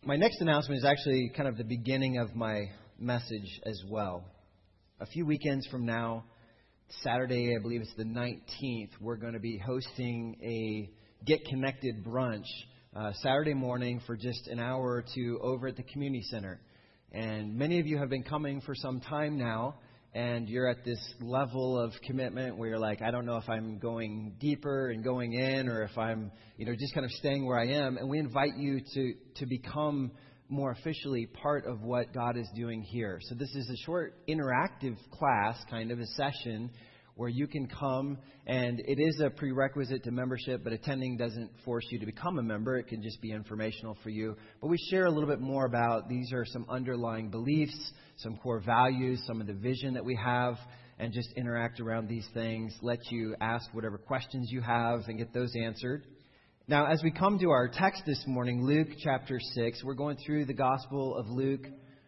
My next announcement is actually kind of the beginning of my message as well. A few weekends from now, Saturday, I believe it's the 19th, we're going to be hosting a Get Connected brunch Saturday morning for just an hour or two over at the community center. And many of you have been coming for some time now, and you're at this level of commitment where you're like, I don't know if I'm going deeper and going in, or if I'm, just kind of staying where I am. And we invite you to become more officially part of what God is doing here. So this is a short interactive class, kind of a session where you can come, and it is a prerequisite to membership, but attending doesn't force you to become a member. It can just be informational for you. But we share a little bit more about, these are some underlying beliefs, some core values, some of the vision that we have, and just interact around these things, let you ask whatever questions you have and get those answered. Now, as we come to our text this morning, Luke chapter 6, we're going through the Gospel of Luke.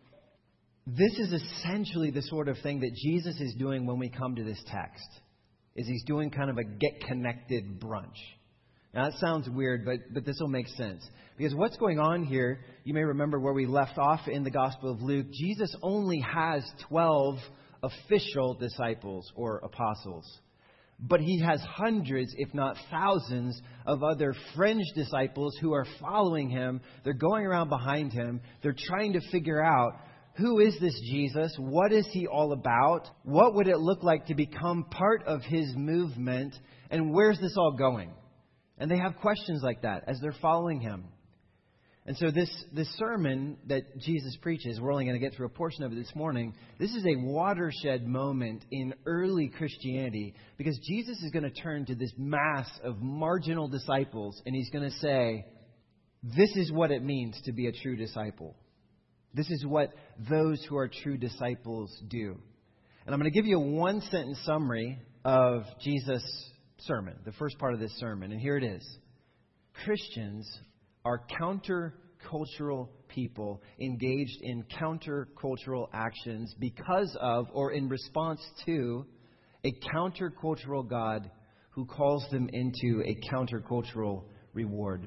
This is essentially the sort of thing that Jesus is doing when we come to this text, is he's doing kind of a get connected brunch. Now, that sounds weird, but this will make sense. Because what's going on here, you may remember where we left off in the Gospel of Luke, Jesus only has 12 official disciples or apostles. But he has hundreds, if not thousands, of other fringe disciples who are following him. They're going around behind him. They're trying to figure out, who is this Jesus? What is he all about? What would it look like to become part of his movement? And where's this all going? And they have questions like that as they're following him. And so this sermon that Jesus preaches, we're only going to get through a portion of it this morning. This is a watershed moment in early Christianity, because Jesus is going to turn to this mass of marginal disciples and he's going to say, this is what it means to be a true disciple. This is what those who are true disciples do. And I'm going to give you a one-sentence summary of Jesus' sermon, the first part of this sermon. And here it is. Christians are countercultural people engaged in countercultural actions because of, or in response to, a countercultural God who calls them into a countercultural reward.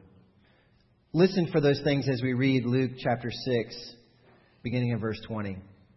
Listen for those things as we read Luke chapter 6, beginning in verse 20.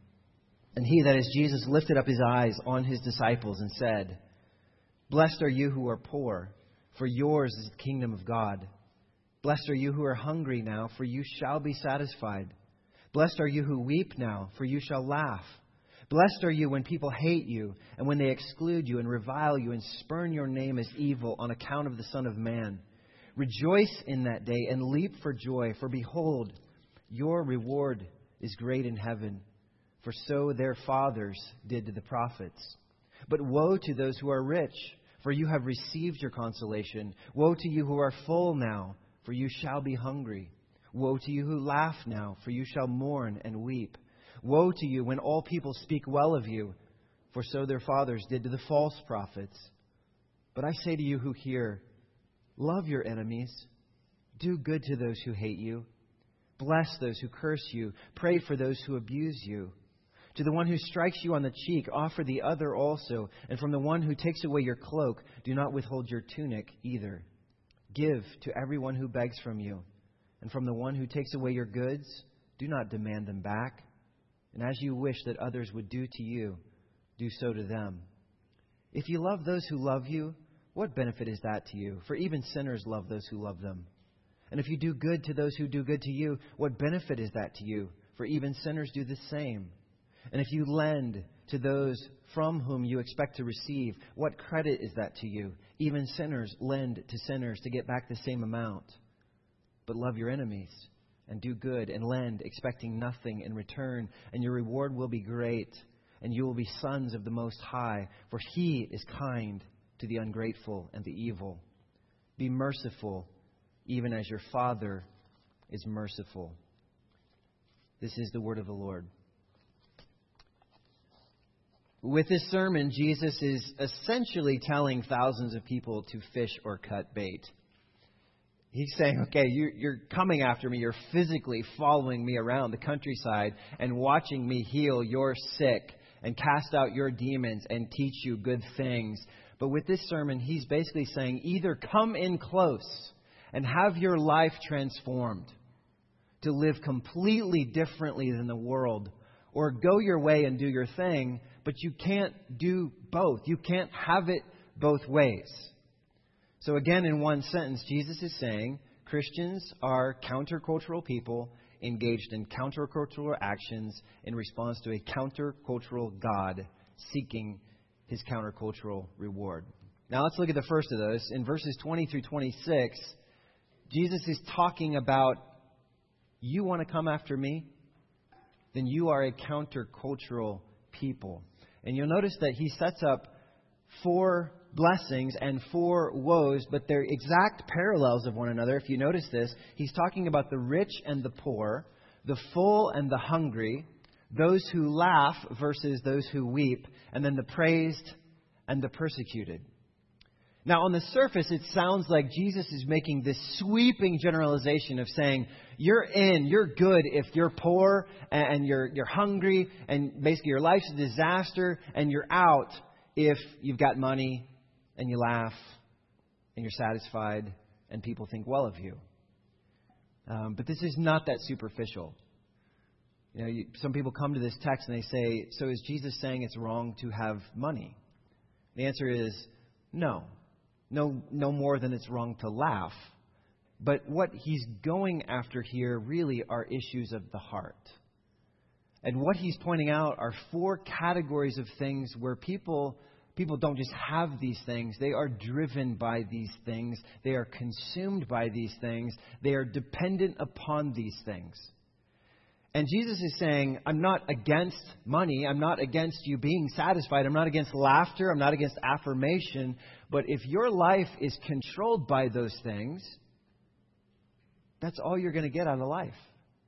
And he, that is Jesus, lifted up his eyes on his disciples and said, Blessed are you who are poor, for yours is the kingdom of God. Blessed are you who are hungry now, for you shall be satisfied. Blessed are you who weep now, for you shall laugh. Blessed are you when people hate you, and when they exclude you and revile you and spurn your name as evil on account of the Son of Man. Rejoice in that day and leap for joy, for behold, your reward is great in heaven, for so their fathers did to the prophets. But woe to those who are rich, for you have received your consolation. Woe to you who are full now, for you shall be hungry. Woe to you who laugh now, for you shall mourn and weep. Woe to you when all people speak well of you, for so their fathers did to the false prophets. But I say to you who hear, love your enemies, do good to those who hate you, bless those who curse you, pray for those who abuse you. To the one who strikes you on the cheek, offer the other also, and from the one who takes away your cloak, do not withhold your tunic either. Give to everyone who begs from you, and from the one who takes away your goods, do not demand them back. And as you wish that others would do to you, do so to them. If you love those who love you, what benefit is that to you? For even sinners love those who love them. And if you do good to those who do good to you, what benefit is that to you? For even sinners do the same. And if you lend to those from whom you expect to receive, what credit is that to you? Even sinners lend to sinners to get back the same amount. But love your enemies and do good and lend, expecting nothing in return, and your reward will be great, and you will be sons of the Most High, for He is kind to the ungrateful and the evil. Be merciful, even as your Father is merciful. This is the word of the Lord. With this sermon, Jesus is essentially telling thousands of people to fish or cut bait. He's saying, okay, you're coming after me. You're physically following me around the countryside and watching me heal your sick and cast out your demons and teach you good things. But with this sermon, he's basically saying, either come in close and have your life transformed to live completely differently than the world, or go your way and do your thing, but you can't do both. You can't have it both ways. So again, in one sentence, Jesus is saying Christians are countercultural people engaged in countercultural actions in response to a countercultural God seeking His countercultural reward. Now let's look at the first of those. In verses 20 through 26, Jesus is talking about, you want to come after me? Then you are a countercultural people. And you'll notice that he sets up 4 blessings and 4 woes, but they're exact parallels of one another. If you notice this, he's talking about the rich and the poor, the full and the hungry, those who laugh versus those who weep, and then the praised and the persecuted. Now, on the surface, it sounds like Jesus is making this sweeping generalization of saying, you're good if you're poor and you're hungry, and basically your life's a disaster, and you're out if you've got money and you laugh and you're satisfied and people think well of you. But this is not that superficial. Some people come to this text and they say, so is Jesus saying it's wrong to have money? The answer is no. No more than it's wrong to laugh. But what he's going after here really are issues of the heart. And what he's pointing out are 4 categories of things where people don't just have these things. They are driven by these things. They are consumed by these things. They are dependent upon these things. And Jesus is saying, I'm not against money. I'm not against you being satisfied. I'm not against laughter. I'm not against affirmation. But if your life is controlled by those things, that's all you're going to get out of life.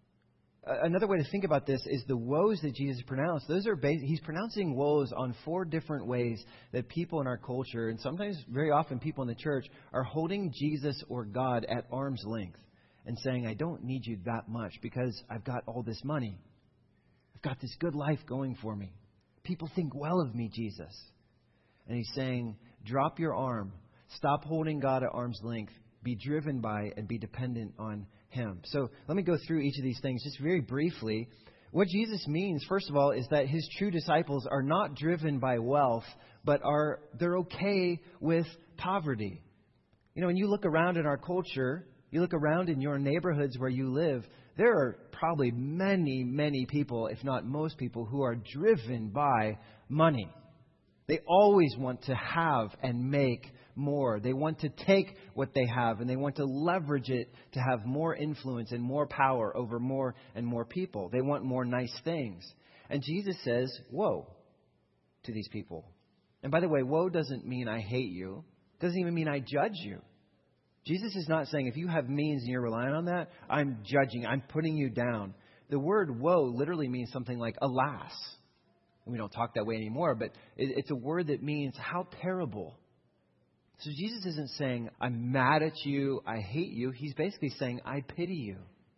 Another way to think about this is the woes that Jesus pronounced. He's pronouncing woes on 4 different ways that people in our culture, and sometimes very often people in the church, are holding Jesus or God at arm's length and saying, I don't need you that much because I've got all this money. I've got this good life going for me. People think well of me, Jesus. And he's saying, drop your arm. Stop holding God at arm's length. Be driven by and be dependent on Him. So let me go through each of these things just very briefly. What Jesus means, first of all, is that His true disciples are not driven by wealth, but they're okay with poverty. When you look around in our culture, you look around in your neighborhoods where you live, there are probably many, many people, if not most people, who are driven by money. They always want to have and make more. They want to take what they have and they want to leverage it to have more influence and more power over more and more people. They want more nice things. And Jesus says, woe to these people. And by the way, woe doesn't mean I hate you. It doesn't even mean I judge you. Jesus is not saying if you have means and you're relying on that, I'm judging, I'm putting you down. The word woe literally means something like alas. We don't talk that way anymore, but it's a word that means how terrible. So Jesus isn't saying, I'm mad at you, I hate you. He's basically saying, I pity you.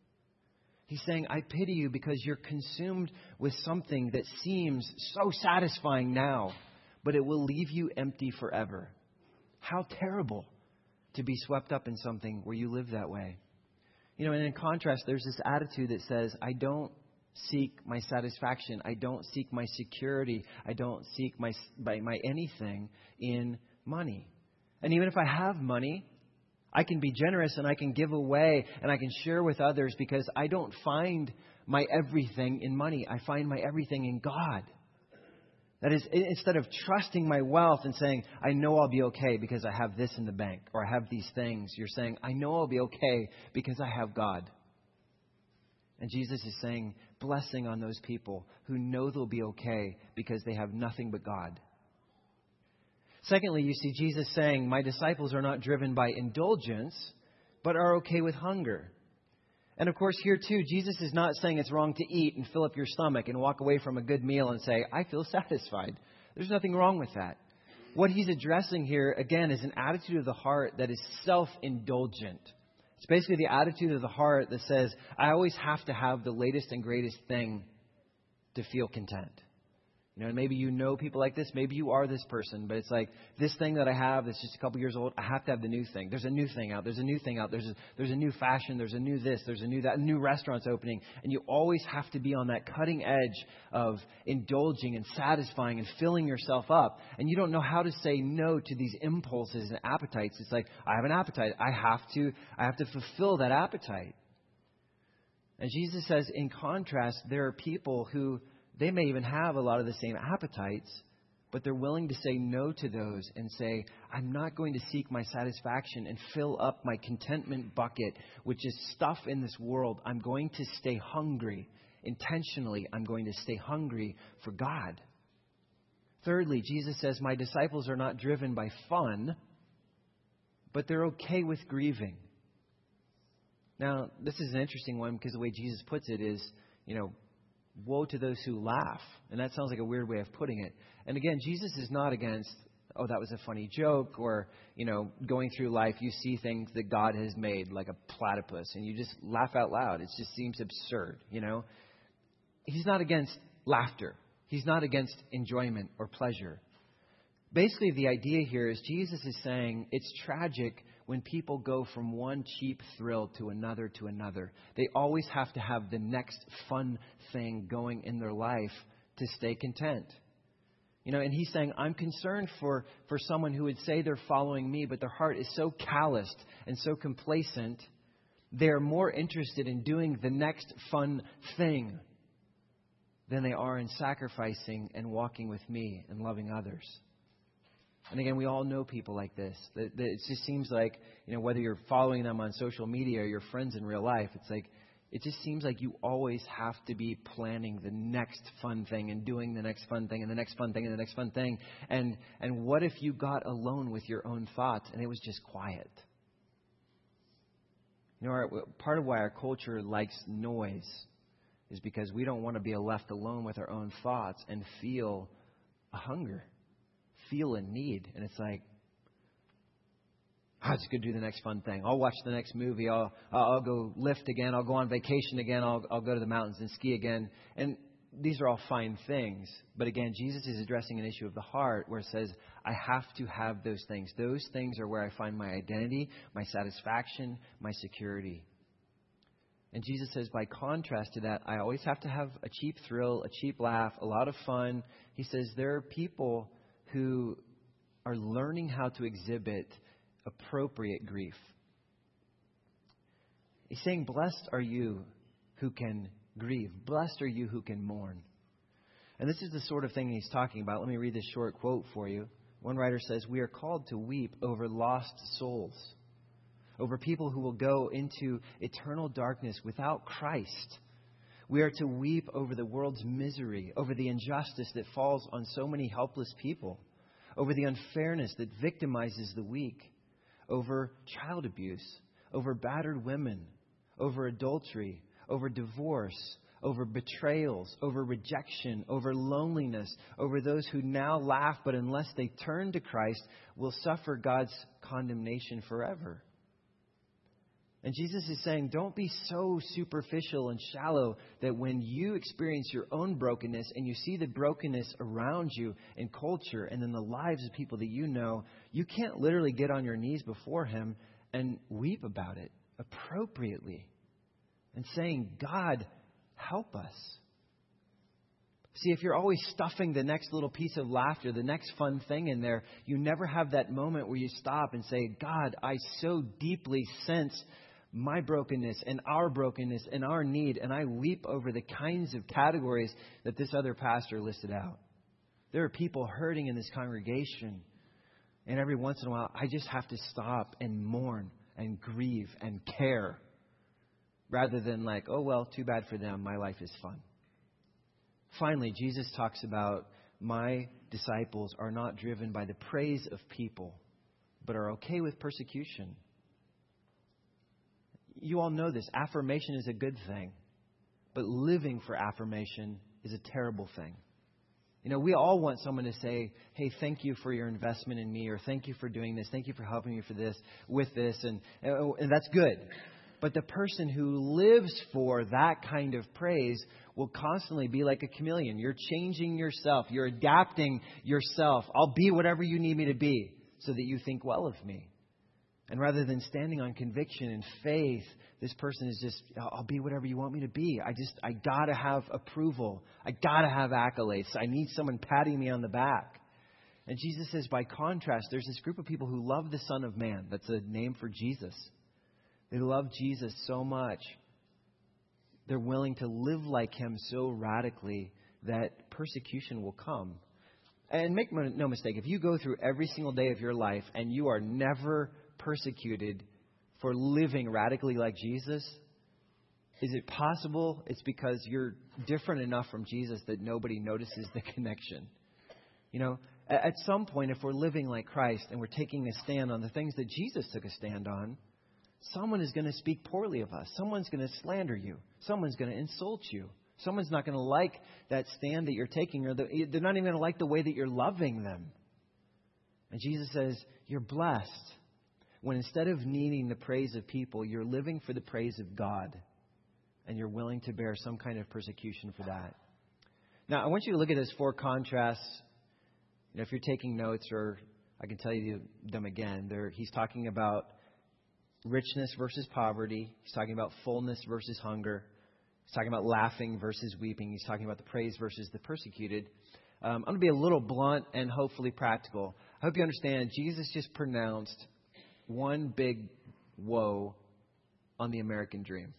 He's saying, I pity you because you're consumed with something that seems so satisfying now, but it will leave you empty forever. How terrible to be swept up in something where you live that way. And in contrast, there's this attitude that says, I don't seek my satisfaction. I don't seek my security. I don't seek my anything in money. And even if I have money, I can be generous and I can give away and I can share with others because I don't find my everything in money. I find my everything in God. That is, instead of trusting my wealth and saying, I know I'll be okay because I have this in the bank or I have these things, you're saying, I know I'll be okay because I have God. And Jesus is saying, blessing on those people who know they'll be okay because they have nothing but God. Secondly, you see Jesus saying, my disciples are not driven by indulgence, but are okay with hunger. And of course, here too, Jesus is not saying it's wrong to eat and fill up your stomach and walk away from a good meal and say, I feel satisfied. There's nothing wrong with that. What he's addressing here, again, is an attitude of the heart that is self-indulgent. It's basically the attitude of the heart that says, I always have to have the latest and greatest thing to feel content. And maybe you know people like this. Maybe you are this person. But it's like, this thing that I have that's just a couple years old, I have to have the new thing. There's a new thing out. There's a new thing out. There's a new fashion. There's a new this. There's a new that. New restaurants opening. And you always have to be on that cutting edge of indulging and satisfying and filling yourself up. And you don't know how to say no to these impulses and appetites. It's like, I have an appetite. I have to fulfill that appetite. And Jesus says, in contrast, there are people who, they may even have a lot of the same appetites, but they're willing to say no to those and say, I'm not going to seek my satisfaction and fill up my contentment bucket, which is stuff in this world. I'm going to stay hungry. Intentionally, I'm going to stay hungry for God. Thirdly, Jesus says, my disciples are not driven by fun, but they're okay with grieving. Now, this is an interesting one because the way Jesus puts it is, woe to those who laugh. And that sounds like a weird way of putting it. And again, Jesus is not against, oh, that was a funny joke, or, going through life, you see things that God has made, like a platypus, and you just laugh out loud. It just seems absurd, He's not against laughter. He's not against enjoyment or pleasure. Basically, the idea here is Jesus is saying it's tragic when people go from one cheap thrill to another to another. They always have to have the next fun thing going in their life to stay content. And he's saying, I'm concerned for someone who would say they're following me, but their heart is so calloused and so complacent, they're more interested in doing the next fun thing than they are in sacrificing and walking with me and loving others. And again, we all know people like this. It just seems like, whether you're following them on social media or your friends in real life, it's like, it just seems like you always have to be planning the next fun thing and doing the next fun thing and the next fun thing and the next fun thing. And what if you got alone with your own thoughts and it was just quiet? Part of why our culture likes noise is because we don't want to be left alone with our own thoughts and feel a hunger. Feel a need. And it's like, I'm just going to do the next fun thing. I'll watch the next movie. I'll go lift again. I'll go on vacation again. I'll go to the mountains and ski again. And these are all fine things. But again, Jesus is addressing an issue of the heart where it says, I have to have those things. Those things are where I find my identity, my satisfaction, my security. And Jesus says, by contrast to that, I always have to have a cheap thrill, a cheap laugh, a lot of fun. He says there are people who are learning how to exhibit appropriate grief. He's saying, blessed are you who can grieve. Blessed are you who can mourn. And this is the sort of thing he's talking about. Let me read this short quote for you. One writer says, we are called to weep over lost souls, over people who will go into eternal darkness without Christ. We are to weep over the world's misery, over the injustice that falls on so many helpless people, over the unfairness that victimizes the weak, over child abuse, over battered women, over adultery, over divorce, over betrayals, over rejection, over loneliness, over those who now laugh, but unless they turn to Christ, will suffer God's condemnation forever. And Jesus is saying, don't be so superficial and shallow that when you experience your own brokenness and you see the brokenness around you in culture and in the lives of people that you know, you can't literally get on your knees before Him and weep about it appropriately and saying, God, help us. See, if you're always stuffing the next little piece of laughter, the next fun thing in there, you never have that moment where you stop and say, God, I so deeply sense my brokenness and our need, and I weep over the kinds of categories that this other pastor listed out. There are people hurting in this congregation, and every once in a while, I just have to stop and mourn and grieve and care, rather than like, oh, well, too bad for them, my life is fun. Finally, Jesus talks about my disciples are not driven by the praise of people, but are okay with persecution. You all know this. Affirmation is a good thing, but living for affirmation is a terrible thing. We all want someone to say, hey, thank you for your investment in me, or thank you for doing this. Thank you for helping me for this, with this. And that's good. But the person who lives for that kind of praise will constantly be like a chameleon. You're changing yourself. You're adapting yourself. I'll be whatever you need me to be so that you think well of me. And rather than standing on conviction and faith, this person is just, I'll be whatever you want me to be. I got to have approval. I got to have accolades. I need someone patting me on the back. And Jesus says, by contrast, there's this group of people who love the Son of Man. That's a name for Jesus. They love Jesus so much. They're willing to live like Him so radically that persecution will come. And make no mistake, if you go through every single day of your life and you are never persecuted for living radically like Jesus, is it possible it's because you're different enough from Jesus that nobody notices the connection? You know, at some point, if we're living like Christ and we're taking a stand on the things that Jesus took a stand on, someone is going to speak poorly of us. Someone's going to slander you. Someone's going to insult you. Someone's not going to like that stand that you're taking, or they're not even going to like the way that you're loving them. And Jesus says, you're blessed when instead of needing the praise of people, you're living for the praise of God, and you're willing to bear some kind of persecution for that. Now, I want you to look at those four contrasts. You know, if you're taking notes, or I can tell you them again, he's talking about richness versus poverty. He's talking about fullness versus hunger. He's talking about laughing versus weeping. He's talking about the praised versus the persecuted. I'm going to be a little blunt and hopefully practical. I hope you understand Jesus just pronounced one big woe on the American dream.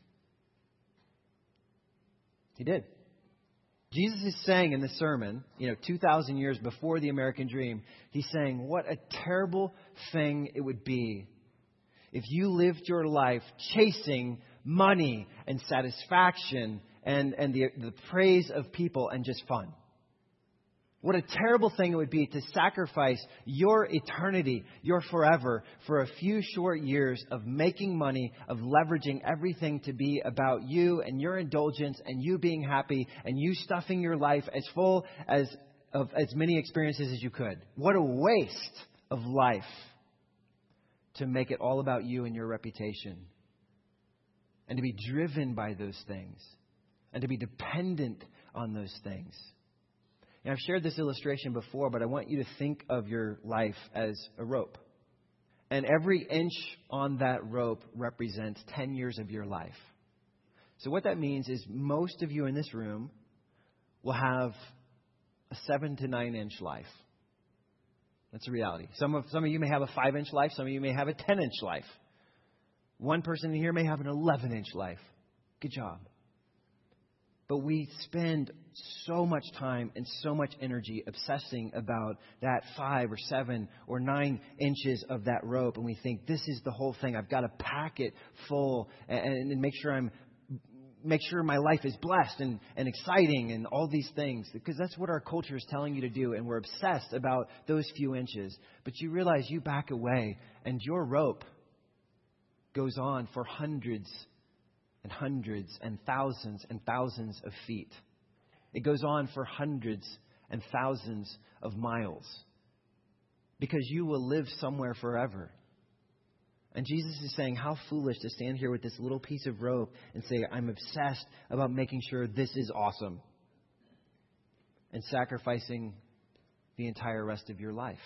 He did. Jesus is saying in the sermon, 2,000 years before the American dream, He's saying what a terrible thing it would be if you lived your life chasing money and satisfaction and the praise of people and just fun. What a terrible thing it would be to sacrifice your eternity, your forever, for a few short years of making money, of leveraging everything to be about you and your indulgence and you being happy and you stuffing your life as full of as many experiences as you could. What a waste of life to make it all about you and your reputation, and to be driven by those things, and to be dependent on those things. And I've shared this illustration before, but I want you to think of your life as a rope. And every inch on that rope represents 10 years of your life. So what that means is most of you in this room will have a 7 to 9 inch life. That's a reality. Some of you may have a 5-inch life. Some of you may have a 10-inch life. One person in here may have an 11-inch life. Good job. But we spend so much time and so much energy obsessing about that 5 or 7 or 9 inches of that rope. And we think, this is the whole thing. I've got to pack it full and make sure my life is blessed and exciting and all these things. Because that's what our culture is telling you to do. And we're obsessed about those few inches. But you realize you back away and your rope goes on for hundreds and hundreds and thousands of feet. It goes on for hundreds and thousands of miles. Because you will live somewhere forever. And Jesus is saying, how foolish to stand here with this little piece of rope and say, I'm obsessed about making sure this is awesome, and sacrificing the entire rest of your life.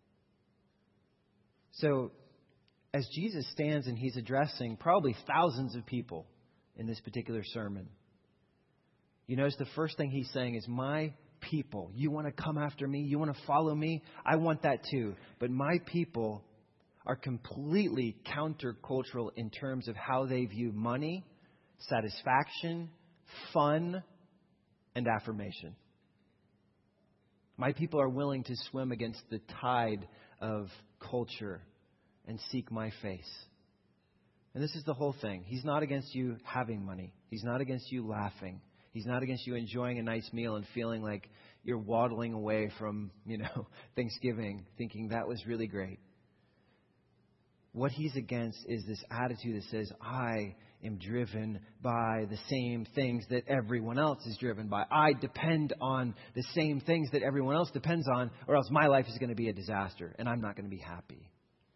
So, as Jesus stands and He's addressing probably thousands of people in this particular sermon, you notice the first thing He's saying is, my people, you want to come after me? You want to follow me? I want that too. But my people are completely countercultural in terms of how they view money, satisfaction, fun, and affirmation. My people are willing to swim against the tide of culture and seek my face. And this is the whole thing. He's not against you having money. He's not against you laughing. He's not against you enjoying a nice meal and feeling like you're waddling away from, Thanksgiving, thinking that was really great. What He's against is this attitude that says, I am driven by the same things that everyone else is driven by. I depend on the same things that everyone else depends on, or else my life is going to be a disaster and I'm not going to be happy.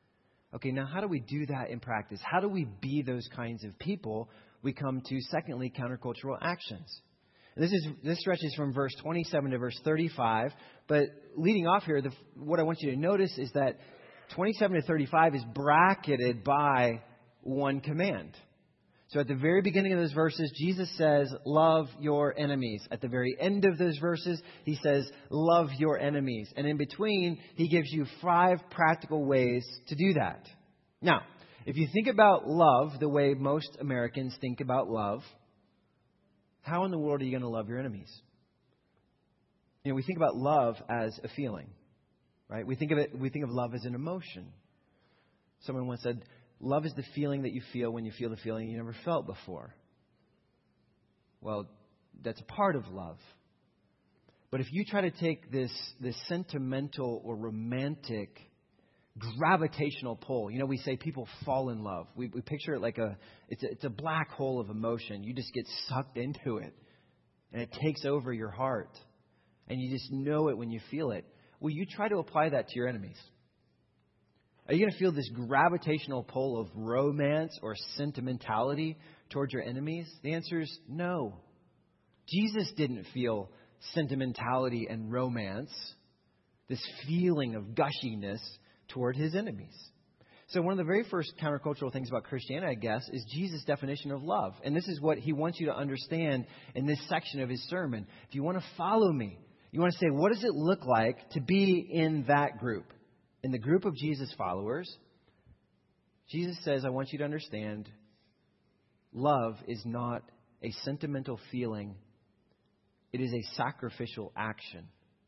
Okay, now how do we do that in practice? How do we be those kinds of people? We come to, secondly, countercultural actions. And this stretches from verse 27 to verse 35. But leading off here, what I want you to notice is that 27 to 35 is bracketed by one command. So at the very beginning of those verses, Jesus says, love your enemies. At the very end of those verses, he says, love your enemies. And in between, he gives you 5 practical ways to do that. Now, if you think about love the way most Americans think about love, how in the world are you going to love your enemies? You know, we think about love as a feeling, right? We think of love as an emotion. Someone once said, love is the feeling that you feel when you feel the feeling you never felt before. Well, that's a part of love. But if you try to take this sentimental or romantic gravitational pull, you know, we say people fall in love. We picture it like it's a black hole of emotion. You just get sucked into it, and it takes over your heart, and you just know it when you feel it. Well, you try to apply that to your enemies. Are you going to feel this gravitational pull of romance or sentimentality towards your enemies? The answer is no. Jesus didn't feel sentimentality and romance, this feeling of gushiness toward his enemies. So one of the very first countercultural things about Christianity, I guess, is Jesus' definition of love. And this is what he wants you to understand in this section of his sermon. If you want to follow me, you want to say, what does it look like to be in that group? In the group of Jesus followers, Jesus says, I want you to understand, love is not a sentimental feeling. It is a sacrificial action.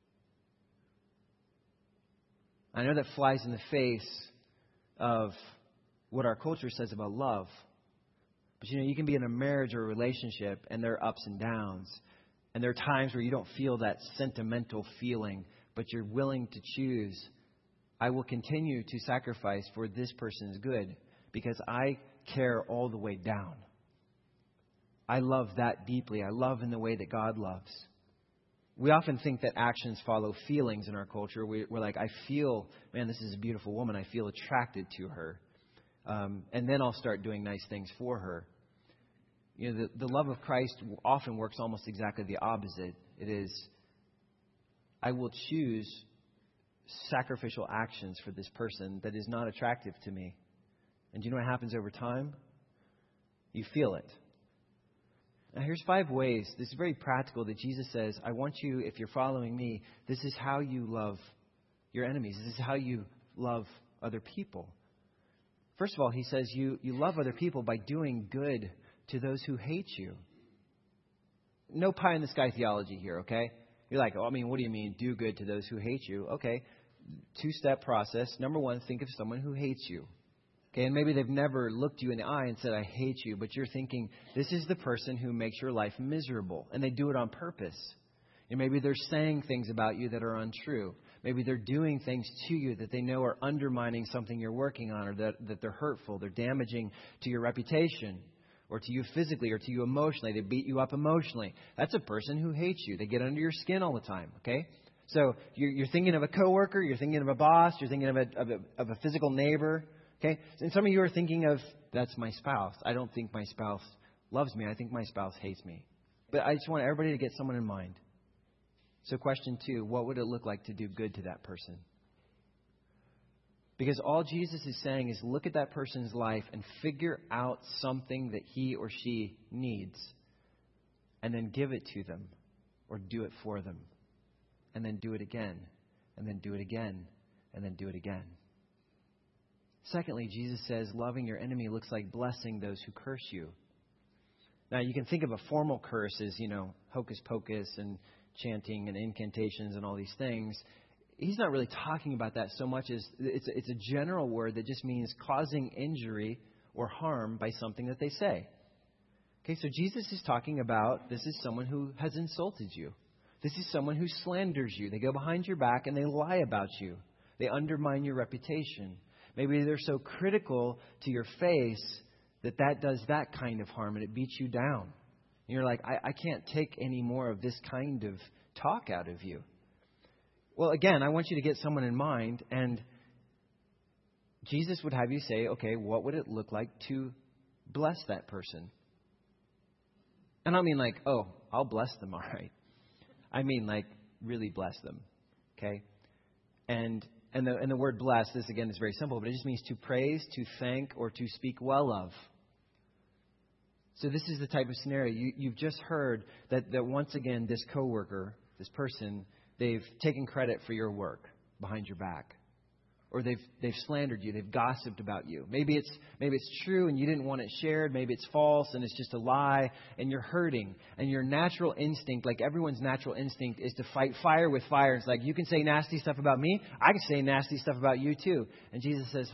I know that flies in the face of what our culture says about love. But you know, you can be in a marriage or a relationship and there are ups and downs. And there are times where you don't feel that sentimental feeling, but you're willing to choose, I will continue to sacrifice for this person's good because I care all the way down. I love that deeply. I love in the way that God loves. We often think that actions follow feelings in our culture. We're like, I feel, man, this is a beautiful woman. I feel attracted to her. And then I'll start doing nice things for her. You know, the love of Christ often works almost exactly the opposite. It is, I will choose sacrificial actions for this person that is not attractive to me. And do you know what happens over time? You feel it. Now here's 5 ways. This is very practical that Jesus says, I want you, if you're following me, this is how you love your enemies. This is how you love other people. First of all, he says you love other people by doing good to those who hate you. No pie in the sky theology here, okay? You're like, oh, I mean, what do you mean, do good to those who hate you? Okay, 2-step process. Number 1, think of someone who hates you. Okay, and maybe they've never looked you in the eye and said, I hate you. But you're thinking, this is the person who makes your life miserable. And they do it on purpose. And maybe they're saying things about you that are untrue. Maybe they're doing things to you that they know are undermining something you're working on, or that they're hurtful. They're damaging to your reputation, or to you physically, or to you emotionally. They beat you up emotionally. That's a person who hates you. They get under your skin all the time. Okay? So you're thinking of a coworker. You're thinking of a boss. You're thinking of a physical neighbor. Okay? And some of you are thinking of, that's my spouse. I don't think my spouse loves me. I think my spouse hates me. But I just want everybody to get someone in mind. So question 2, what would it look like to do good to that person? Because all Jesus is saying is look at that person's life and figure out something that he or she needs. And then give it to them. Or do it for them. And then do it again. And then do it again. And then do it again. Secondly, Jesus says loving your enemy looks like blessing those who curse you. Now, you can think of a formal curse as, hocus pocus and chanting and incantations and all these things. He's not really talking about that so much as it's a general word that just means causing injury or harm by something that they say. Okay, so Jesus is talking about this is someone who has insulted you. This is someone who slanders you. They go behind your back and they lie about you. They undermine your reputation. Maybe they're so critical to your face that does that kind of harm and it beats you down. And you're like, I can't take any more of this kind of talk out of you. Well, again, I want you to get someone in mind. And Jesus would have you say, okay, what would it look like to bless that person? And I don't mean like, oh, I'll bless them, all right. I mean like really bless them, okay? And the word bless, this again is very simple, but it just means to praise, to thank, or to speak well of. So this is the type of scenario. You've just heard that once again, this coworker, this person, they've taken credit for your work behind your back. Or they've slandered you. They've gossiped about you. Maybe it's true and you didn't want it shared. Maybe it's false and it's just a lie and you're hurting. And your natural instinct, like everyone's natural instinct, is to fight fire with fire. It's like, you can say nasty stuff about me. I can say nasty stuff about you too. And Jesus says,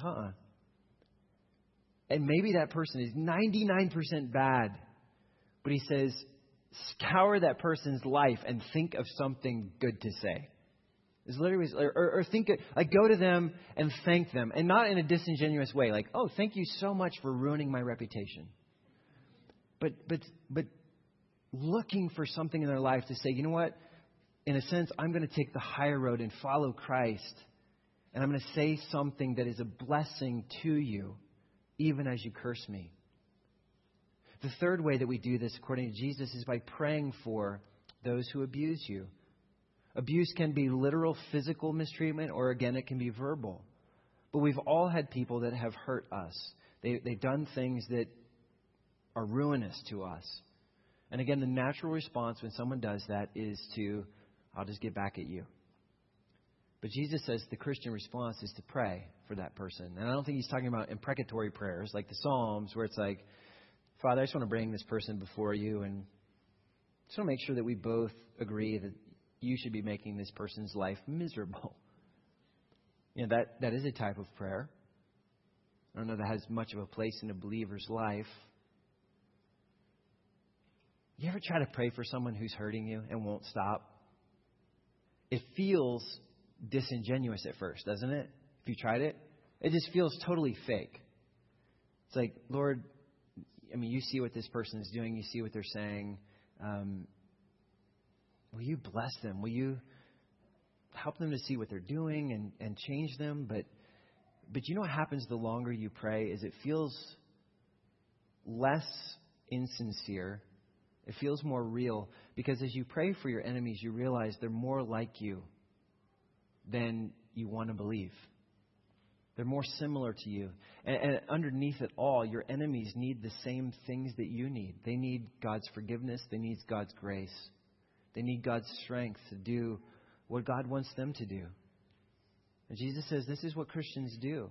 And maybe that person is 99% bad. But he says, scour that person's life and think of something good to say. Is literally, or think, like, go to them and thank them, and not in a disingenuous way, like, oh, thank you so much for ruining my reputation. But looking for something in their life to say, you know what? In a sense, I'm going to take the higher road and follow Christ, and I'm going to say something that is a blessing to you, even as you curse me. The third way that we do this, according to Jesus, is by praying for those who abuse you. Abuse can be literal physical mistreatment, or again, it can be verbal. But we've all had people that have hurt us. They've done things that are ruinous to us. And again, the natural response when someone does that is to, I'll just get back at you. But Jesus says the Christian response is to pray for that person. And I don't think he's talking about imprecatory prayers like the Psalms, where it's like, Father, I just want to bring this person before you, and just want to make sure that we both agree that you should be making this person's life miserable. You know, that is a type of prayer. I don't know that has much of a place in a believer's life. You ever try to pray for someone who's hurting you and won't stop? It feels disingenuous at first, doesn't it? If you tried it, it just feels totally fake. It's like, Lord, I mean, you see what this person is doing. You see what they're saying. Will you bless them? Will you help them to see what they're doing and change them? But you know what happens the longer you pray is it feels less insincere. It feels more real, because as you pray for your enemies, you realize they're more like you than you want to believe. They're more similar to you. And underneath it all, your enemies need the same things that you need. They need God's forgiveness. They need God's grace. They need God's strength to do what God wants them to do. And Jesus says this is what Christians do.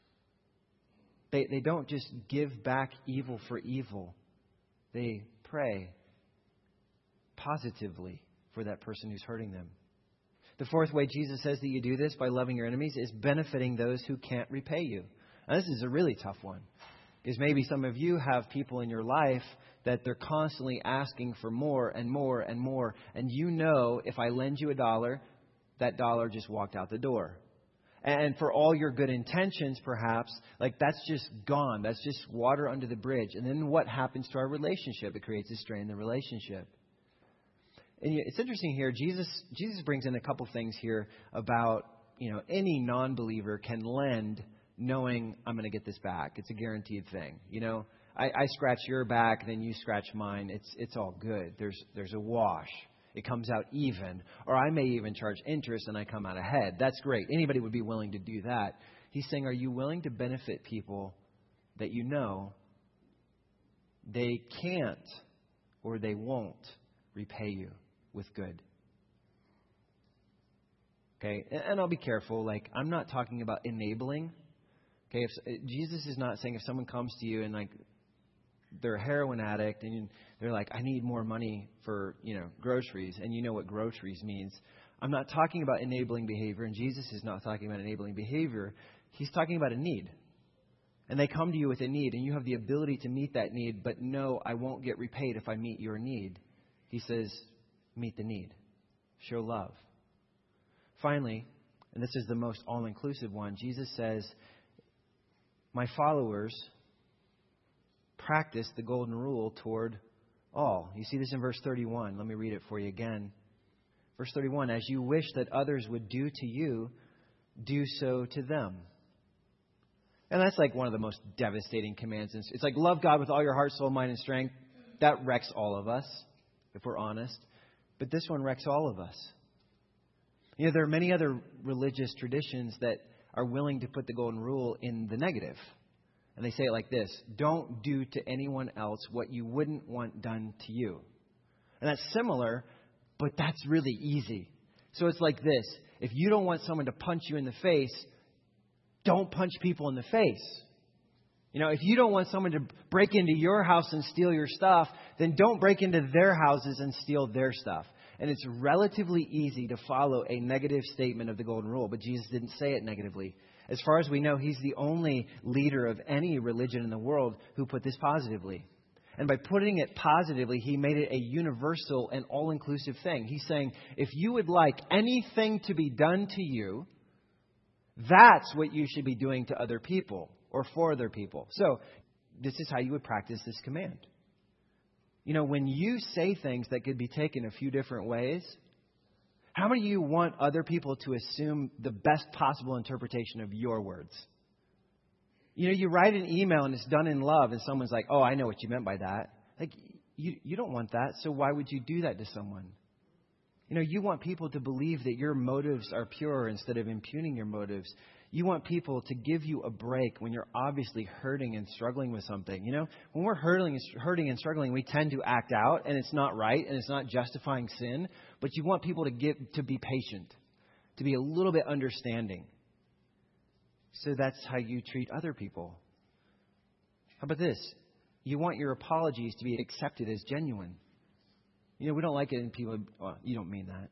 They don't just give back evil for evil. They pray positively for that person who's hurting them. The fourth way Jesus says that you do this by loving your enemies is benefiting those who can't repay you. Now, this is a really tough one, because maybe some of you have people in your life that they're constantly asking for more and more and more. And you know, if I lend you $1, that dollar just walked out the door. And for all your good intentions, perhaps, like that's just gone. That's just water under the bridge. And then what happens to our relationship? It creates a strain in the relationship. And it's interesting here. Jesus brings in a couple things here about, any non-believer can lend knowing I'm going to get this back. It's a guaranteed thing. I scratch your back, then you scratch mine. It's all good. There's a wash. It comes out even. Or I may even charge interest and I come out ahead. That's great. Anybody would be willing to do that. He's saying, are you willing to benefit people that you know they can't or they won't repay you with good? Okay, and I'll be careful. Like, I'm not talking about enabling. Okay, Jesus is not saying if someone comes to you and like they're a heroin addict and they're like, I need more money for groceries, and you know what groceries means. I'm not talking about enabling behavior, and Jesus is not talking about enabling behavior. He's talking about a need. And they come to you with a need, and you have the ability to meet that need, but no, I won't get repaid if I meet your need. He says, meet the need. Show love. Finally, and this is the most all-inclusive one, Jesus says, my followers practice the golden rule toward all. You see this in verse 31. Let me read it for you again. Verse 31, as you wish that others would do to you, do so to them. And that's like one of the most devastating commands. It's like love God with all your heart, soul, mind, and strength. That wrecks all of us, if we're honest. But this one wrecks all of us. You know, there are many other religious traditions that are willing to put the golden rule in the negative. And they say it like this: don't do to anyone else what you wouldn't want done to you. And that's similar, but that's really easy. So it's like this: if you don't want someone to punch you in the face, don't punch people in the face. You know, if you don't want someone to break into your house and steal your stuff, then don't break into their houses and steal their stuff. And it's relatively easy to follow a negative statement of the golden rule, but Jesus didn't say it negatively. As far as we know, he's the only leader of any religion in the world who put this positively. And by putting it positively, he made it a universal and all-inclusive thing. He's saying, if you would like anything to be done to you, that's what you should be doing to other people or for other people. So this is how you would practice this command. You know, when you say things that could be taken a few different ways, how many of you want other people to assume the best possible interpretation of your words? You know, you write an email and it's done in love and someone's like, oh, I know what you meant by that. Like, you don't want that. So why would you do that to someone? You know, you want people to believe that your motives are pure instead of impugning your motives. You want people to give you a break when you're obviously hurting and struggling with something. You know, when we're hurting and struggling, we tend to act out, and it's not right, and it's not justifying sin. But you want people to be patient, to be a little bit understanding. So that's how you treat other people. How about this? You want your apologies to be accepted as genuine. You know, we don't like it when people, well, you don't mean that.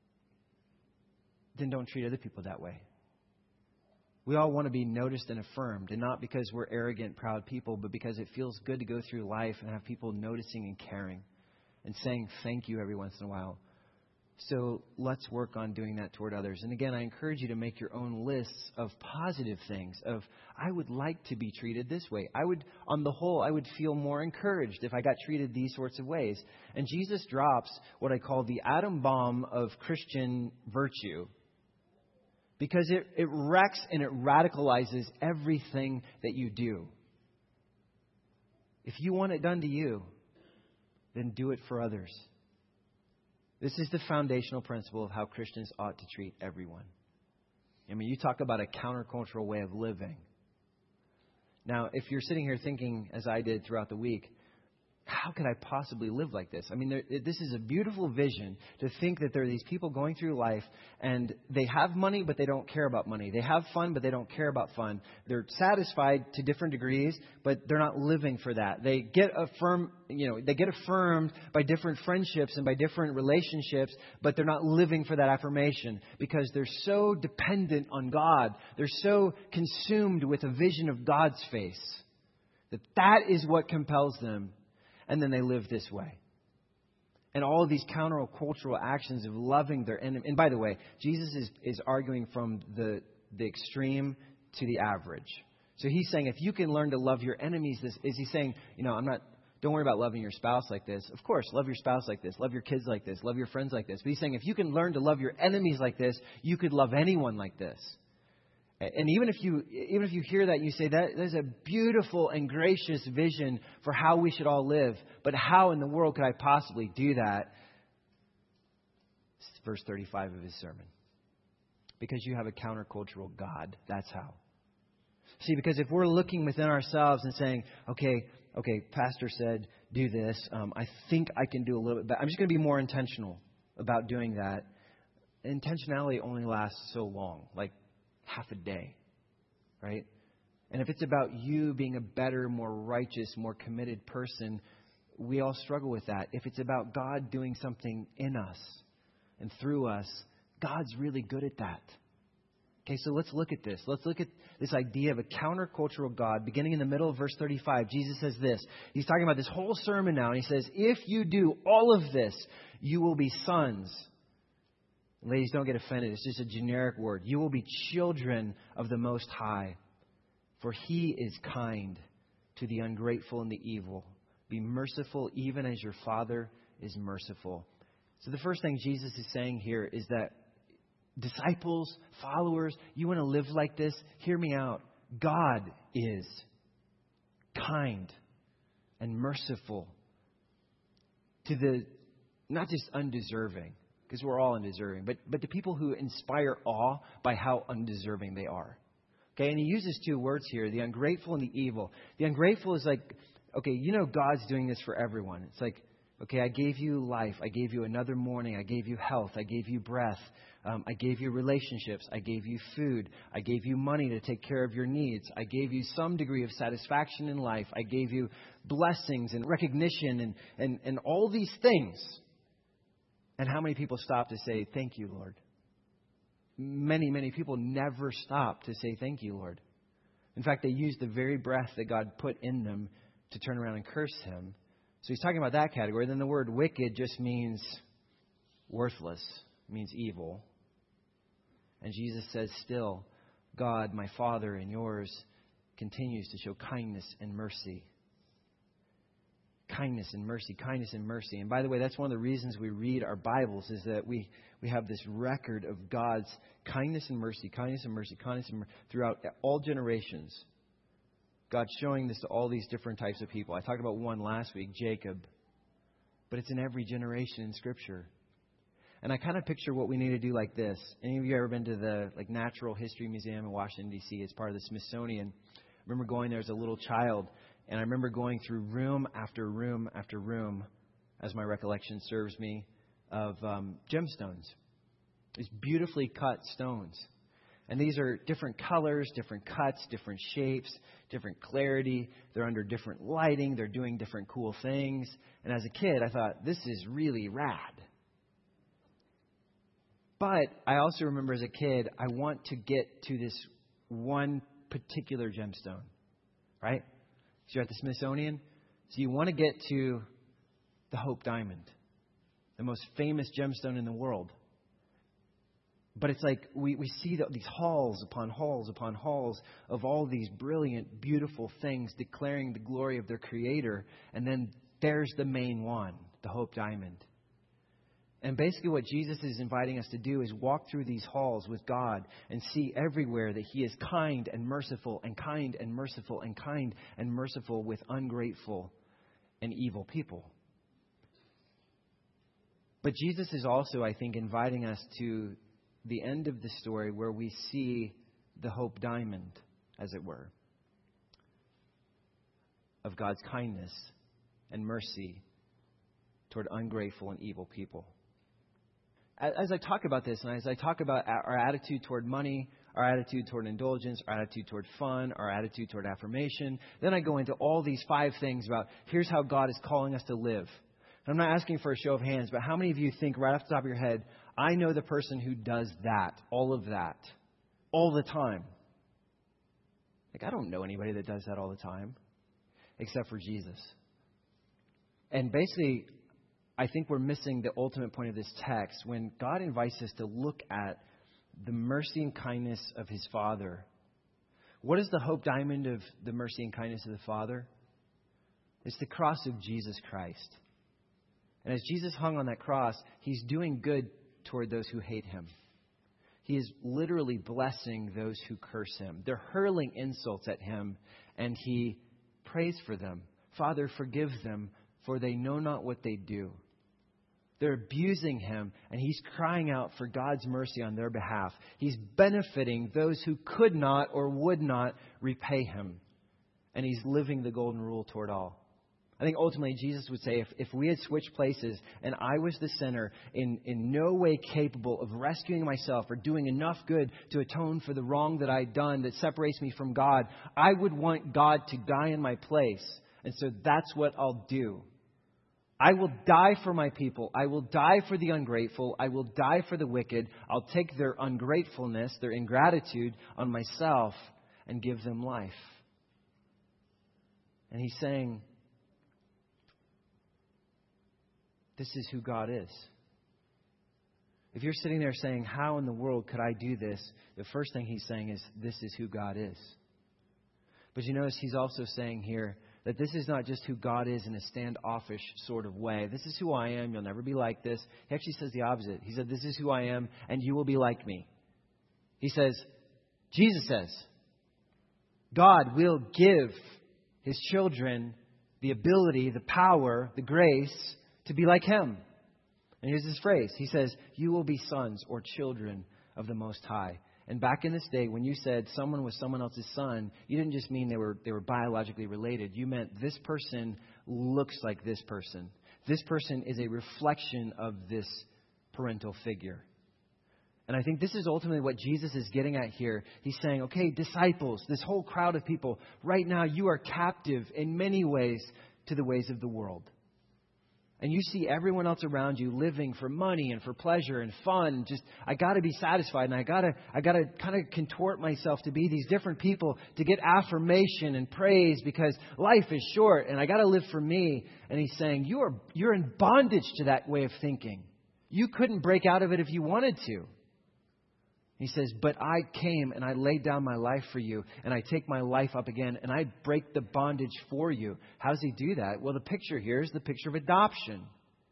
Then don't treat other people that way. We all want to be noticed and affirmed, and not because we're arrogant, proud people, but because it feels good to go through life and have people noticing and caring and saying thank you every once in a while. So let's work on doing that toward others. And again, I encourage you to make your own lists of positive things of, I would like to be treated this way. On the whole, I would feel more encouraged if I got treated these sorts of ways. And Jesus drops what I call the atom bomb of Christian virtue, because it wrecks and it radicalizes everything that you do. If you want it done to you, then do it for others. This is the foundational principle of how Christians ought to treat everyone. I mean, you talk about a countercultural way of living. Now, if you're sitting here thinking, as I did throughout the week, how could I possibly live like this? I mean, this is a beautiful vision to think that there are these people going through life and they have money, but they don't care about money. They have fun, but they don't care about fun. They're satisfied to different degrees, but they're not living for that. They get affirmed by different friendships and by different relationships, but they're not living for that affirmation because they're so dependent on God. They're so consumed with a vision of God's face that is what compels them. And then they live this way. And all of these countercultural actions of loving their enemy. And by the way, Jesus is arguing from the extreme to the average. So he's saying if you can learn to love your enemies, is he saying, don't worry about loving your spouse like this. Of course, love your spouse like this. Love your kids like this. Love your friends like this. But he's saying if you can learn to love your enemies like this, you could love anyone like this. And even if you hear that, you say that there's a beautiful and gracious vision for how we should all live. But how in the world could I possibly do that? It's verse 35 of his sermon. Because you have a countercultural God. That's how. See, because if we're looking within ourselves and saying, okay, pastor said, do this. I think I can do a little bit better. I'm just going to be more intentional about doing that. Intentionality only lasts so long, like half a day, right? And if it's about you being a better, more righteous, more committed person, we all struggle with that. If it's about God doing something in us and through us, God's really good at that. Okay, so let's look at this. Let's look at this idea of a countercultural God. Beginning in the middle of verse 35, Jesus says this. He's talking about this whole sermon now, and he says, if you do all of this, you will be sons. Ladies, don't get offended. It's just a generic word. You will be children of the Most High, for He is kind to the ungrateful and the evil. Be merciful even as your Father is merciful. So the first thing Jesus is saying here is that disciples, followers, you want to live like this? Hear me out. God is kind and merciful to the not just undeserving, because we're all undeserving, but the people who inspire awe by how undeserving they are. Okay, and he uses two words here, the ungrateful and the evil. The ungrateful is like, okay, you know God's doing this for everyone. It's like, okay, I gave you life. I gave you another morning. I gave you health. I gave you breath. I gave you relationships. I gave you food. I gave you money to take care of your needs. I gave you some degree of satisfaction in life. I gave you blessings and recognition and all these things. And how many people stop to say, thank you, Lord? Many, many people never stop to say, thank you, Lord. In fact, they use the very breath that God put in them to turn around and curse him. So he's talking about that category. Then the word wicked just means worthless. It means evil. And Jesus says, still, God, my Father and yours, continues to show kindness and mercy. Kindness and mercy, kindness and mercy. And by the way, that's one of the reasons we read our Bibles, is that we have this record of God's kindness and mercy, kindness and mercy, kindness and mercy throughout all generations. God's showing this to all these different types of people. I talked about one last week, Jacob. But it's in every generation in Scripture. And I kind of picture what we need to do like this. Any of you ever been to the Natural History Museum in Washington, D.C.? It's part of the Smithsonian. I remember going there as a little child. And I remember going through room after room after room, as my recollection serves me, of gemstones. These beautifully cut stones. And these are different colors, different cuts, different shapes, different clarity. They're under different lighting. They're doing different cool things. And as a kid, I thought, this is really rad. But I also remember as a kid, I want to get to this one particular gemstone, right? So you're at the Smithsonian. So you want to get to the Hope Diamond, the most famous gemstone in the world. But it's like we see these halls upon halls upon halls of all these brilliant, beautiful things declaring the glory of their Creator. And then there's the main one, the Hope Diamond. And basically what Jesus is inviting us to do is walk through these halls with God and see everywhere that He is kind and merciful and kind and merciful and kind and merciful with ungrateful and evil people. But Jesus is also, I think, inviting us to the end of the story where we see the Hope Diamond, as it were, of God's kindness and mercy toward ungrateful and evil people. As I talk about this, and as I talk about our attitude toward money, our attitude toward indulgence, our attitude toward fun, our attitude toward affirmation, then I go into all these 5 things about here's how God is calling us to live. And I'm not asking for a show of hands, but how many of you think right off the top of your head, I know the person who does that, all the time? Like, I don't know anybody that does that all the time, except for Jesus. And basically, I think we're missing the ultimate point of this text when God invites us to look at the mercy and kindness of His Father. What is the Hope Diamond of the mercy and kindness of the Father? It's the cross of Jesus Christ. And as Jesus hung on that cross, He's doing good toward those who hate Him. He is literally blessing those who curse Him. They're hurling insults at Him, and He prays for them. Father, forgive them, for they know not what they do. They're abusing Him, and He's crying out for God's mercy on their behalf. He's benefiting those who could not or would not repay Him. And He's living the golden rule toward all. I think ultimately Jesus would say, if we had switched places and I was the sinner in no way capable of rescuing myself or doing enough good to atone for the wrong that I'd done that separates me from God, I would want God to die in my place. And so that's what I'll do. I will die for my people. I will die for the ungrateful. I will die for the wicked. I'll take their ungratefulness, their ingratitude on myself and give them life. And He's saying, this is who God is. If you're sitting there saying, how in the world could I do this? The first thing He's saying is, this is who God is. But you notice He's also saying here that this is not just who God is in a standoffish sort of way. This is who I am. You'll never be like this. He actually says the opposite. He said, this is who I am, and you will be like me. He says, Jesus says, God will give His children the ability, the power, the grace to be like Him. And here's this phrase. He says, you will be sons or children of the Most High. And back in this day, when you said someone was someone else's son, you didn't just mean they were biologically related. You meant this person looks like this person. This person is a reflection of this parental figure. And I think this is ultimately what Jesus is getting at here. He's saying, okay, disciples, this whole crowd of people, right now you are captive in many ways to the ways of the world. And you see everyone else around you living for money and for pleasure and fun. Just, I got to be satisfied, and I got to kind of contort myself to be these different people to get affirmation and praise because life is short and I got to live for me. And He's saying, you're in bondage to that way of thinking. You couldn't break out of it if you wanted to. He says, but I came and I laid down my life for you, and I take my life up again and I break the bondage for you. How does He do that? Well, the picture here is the picture of adoption.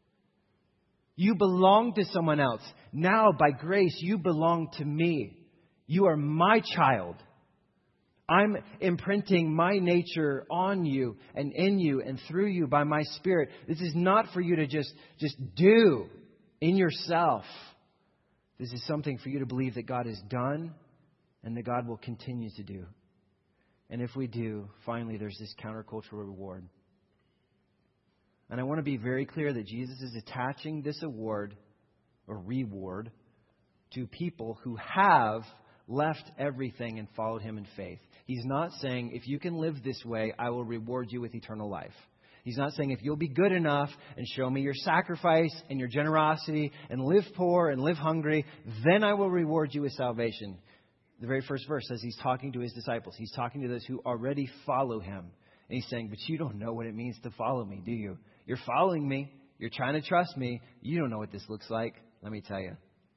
You belong to someone else. Now, by grace, you belong to me. You are my child. I'm imprinting my nature on you and in you and through you by my Spirit. This is not for you to just do in yourself. This is something for you to believe that God has done and that God will continue to do. And if we do, finally, there's this countercultural reward. And I want to be very clear that Jesus is attaching this award or reward to people who have left everything and followed Him in faith. He's not saying, if you can live this way, I will reward you with eternal life. He's not saying if you'll be good enough and show me your sacrifice and your generosity and live poor and live hungry, then I will reward you with salvation. The very first verse says He's talking to His disciples. He's talking to those who already follow Him. And He's saying, but you don't know what it means to follow me, do you? You're following me. You're trying to trust me. You don't know what this looks like. Let me tell you.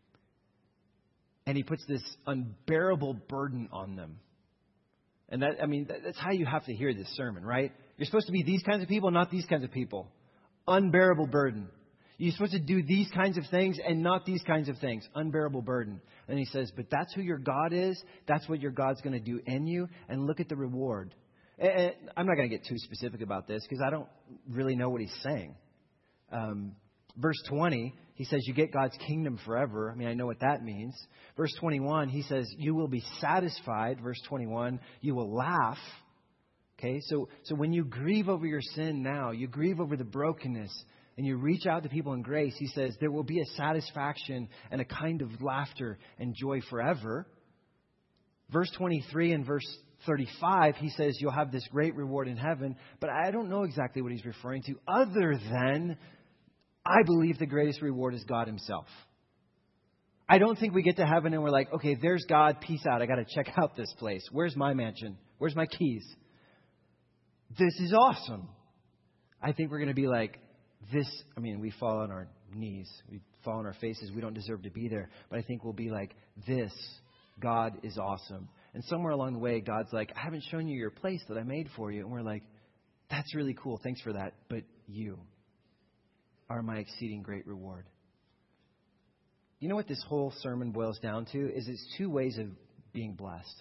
And He puts this unbearable burden on them. And that's how you have to hear this sermon, right? You're supposed to be these kinds of people, not these kinds of people. Unbearable burden. You're supposed to do these kinds of things and not these kinds of things. Unbearable burden. And He says, but that's who your God is. That's what your God's going to do in you. And look at the reward. And I'm not going to get too specific about this because I don't really know what He's saying. Verse 20, He says, you get God's kingdom forever. I mean, I know what that means. Verse 21, He says, you will be satisfied. Verse 21, you will laugh. Okay, so when you grieve over your sin now, you grieve over the brokenness, and you reach out to people in grace, He says, there will be a satisfaction and a kind of laughter and joy forever. Verse 23 and verse 35, He says, you'll have this great reward in heaven. But I don't know exactly what He's referring to other than I believe the greatest reward is God Himself. I don't think we get to heaven and we're like, okay, there's God. Peace out. I got to check out this place. Where's my mansion? Where's my keys? This is awesome. I think we're going to be like this. I mean, we fall on our knees. We fall on our faces. We don't deserve to be there. But I think we'll be like this. God is awesome. And somewhere along the way, God's like, I haven't shown you your place that I made for you. And we're like, that's really cool. Thanks for that. But you are my exceeding great reward. You know what this whole sermon boils down to? Is it's two ways of being blessed.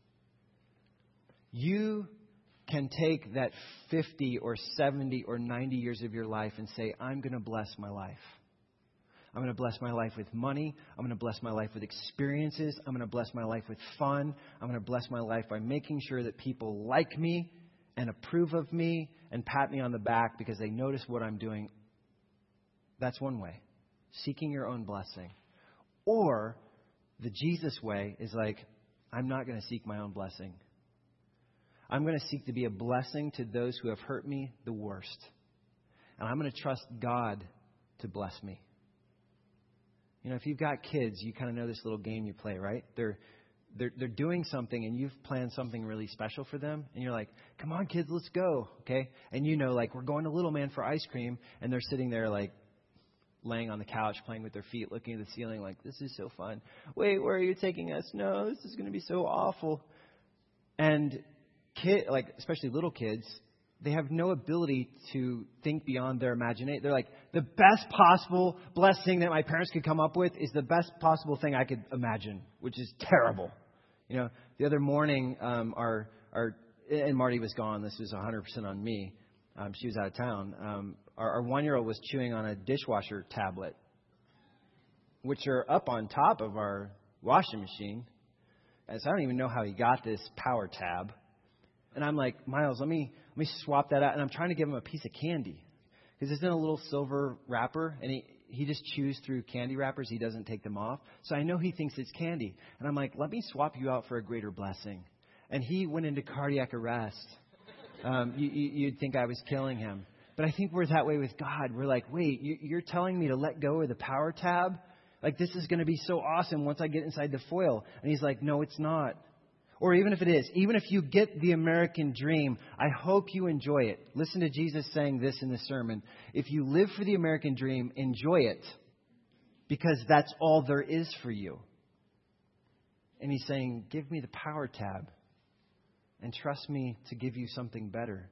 You can take that 50 or 70 or 90 years of your life and say, I'm going to bless my life. I'm going to bless my life with money. I'm going to bless my life with experiences. I'm going to bless my life with fun. I'm going to bless my life by making sure that people like me and approve of me and pat me on the back because they notice what I'm doing. That's one way. Seeking your own blessing. Or the Jesus way is like, I'm not going to seek my own blessing. I'm going to seek to be a blessing to those who have hurt me the worst. And I'm going to trust God to bless me. You know, if you've got kids, you kind of know this little game you play, right? They're doing something and you've planned something really special for them. And you're like, come on, kids, let's go. Okay. And you know, like, we're going to Little Man for ice cream. And they're sitting there like laying on the couch, playing with their feet, looking at the ceiling like, this is so fun. Wait, where are you taking us? No, this is going to be so awful. And especially little kids, they have no ability to think beyond their imagination. They're like, the best possible blessing that my parents could come up with is the best possible thing I could imagine, which is terrible. You know, the other morning, our and Marty was gone. This was 100% on me. She was out of town. Our 1-year-old was chewing on a dishwasher tablet, which are up on top of our washing machine. And so I don't even know how he got this power tab. And I'm like, Miles, let me swap that out. And I'm trying to give him a piece of candy because it's in a little silver wrapper, and he just chews through candy wrappers. He doesn't take them off. So I know he thinks it's candy. And I'm like, let me swap you out for a greater blessing. And he went into cardiac arrest. You'd think I was killing him. But I think we're that way with God. We're like, wait, you're telling me to let go of the power tab? Like, this is going to be so awesome once I get inside the foil. And he's like, no, it's not. Or even if it is, even if you get the American dream, I hope you enjoy it. Listen to Jesus saying this in the sermon. If you live for the American dream, enjoy it, because that's all there is for you. And he's saying, give me the power tab and trust me to give you something better.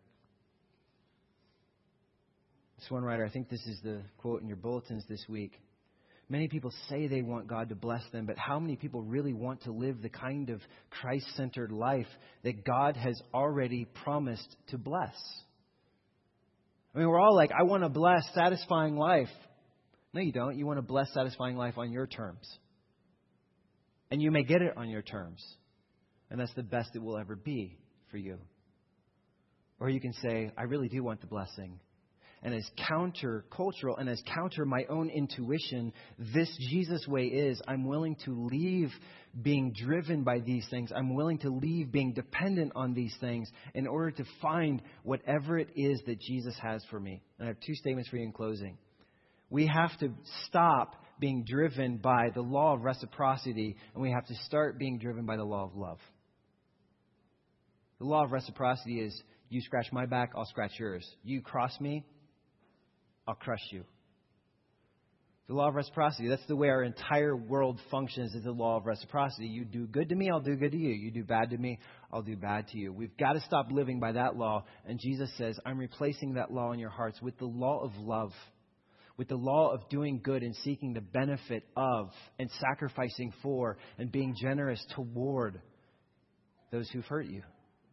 This one writer, I think this is the quote in your bulletins this week. Many people say they want God to bless them, but how many people really want to live the kind of Christ-centered life that God has already promised to bless? I mean, we're all like, I want a blessed, satisfying life. No, you don't. You want a blessed, satisfying life on your terms. And you may get it on your terms. And that's the best it will ever be for you. Or you can say, I really do want the blessing. And as counter-cultural and as counter my own intuition, this Jesus way is, I'm willing to leave being driven by these things. I'm willing to leave being dependent on these things in order to find whatever it is that Jesus has for me. And I have two statements for you in closing. We have to stop being driven by the law of reciprocity, and we have to start being driven by the law of love. The law of reciprocity is, you scratch my back, I'll scratch yours. You cross me, I'll crush you. The law of reciprocity, that's the way our entire world functions, is the law of reciprocity. You do good to me, I'll do good to you. You do bad to me, I'll do bad to you. We've got to stop living by that law. And Jesus says, I'm replacing that law in your hearts with the law of love, with the law of doing good and seeking the benefit of and sacrificing for and being generous toward those who've hurt you.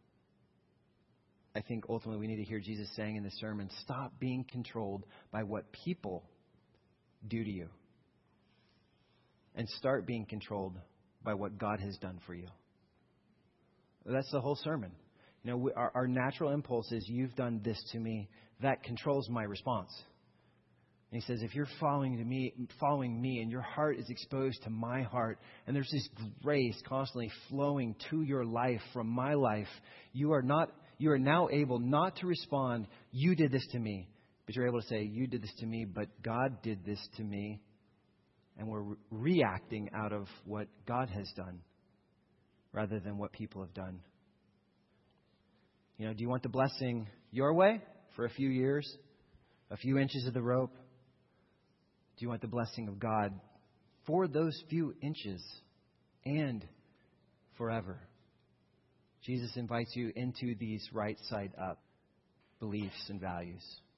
I think ultimately we need to hear Jesus saying in the sermon, stop being controlled by what people do to you and start being controlled by what God has done for you. That's the whole sermon. You know, our natural impulse is, you've done this to me. That controls my response. And he says, if you're following me and your heart is exposed to my heart, and there's this grace constantly flowing to your life from my life, you are now able not to respond, you did this to me. But you're able to say, you did this to me, but God did this to me. And we're reacting out of what God has done rather than what people have done. You know, do you want the blessing your way for a few years, a few inches of the rope? Do you want the blessing of God for those few inches and forever? Jesus invites you into these right side up beliefs and values.